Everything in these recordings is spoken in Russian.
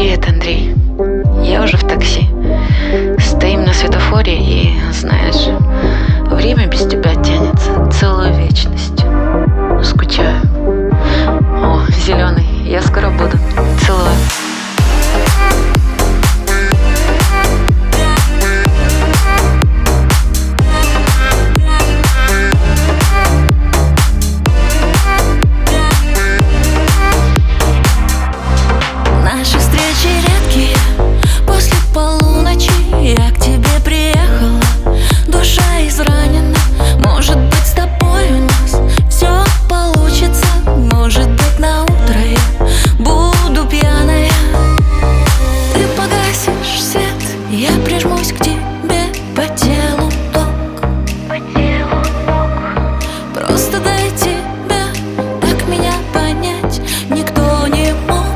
Привет, Андрей. Я уже в такси. Стоим на светофоре и, знаешь, время без тебя тянется целую вечность. Скучаю. О, зеленый, я скоро буду. Целую. Наши встречи редкие. После полуночи я к тебе приехала. Душа изранена. Может быть, с тобой у нас все получится. Может быть, на утро я буду пьяная. Ты погасишь свет, я прижмусь к тебе по телу ток. Просто дай тебя так меня понять. Никто не мог.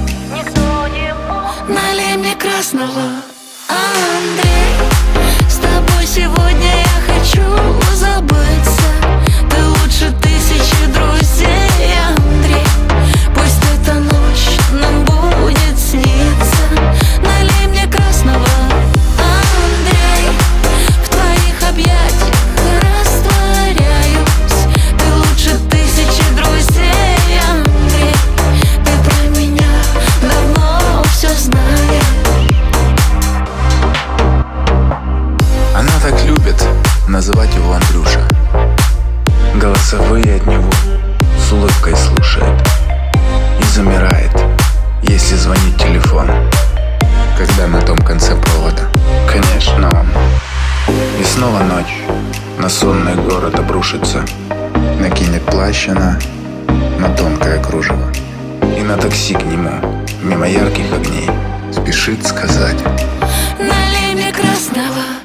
Налей мне красного, Андрей. С тобой сегодня я хочу забыться. Ты лучше тысячи друзей, Андрей. Пусть эта ночь нам будет сниться. Налей мне красного, Андрей. В твоих объятиях растворяюсь. Ты лучше тысячи друзей, Андрей. Ты про меня давно все знаешь. Она так любит называть его Андрюша. Голосовые от него с улыбкой слушает и замирает, если звонит телефон, когда на том конце провода, конечно, он. И снова ночь на сонный город обрушится. Накинет плащ она на тонкое кружево и на такси к нему, мимо ярких огней, спешит сказать: Налей мне красного,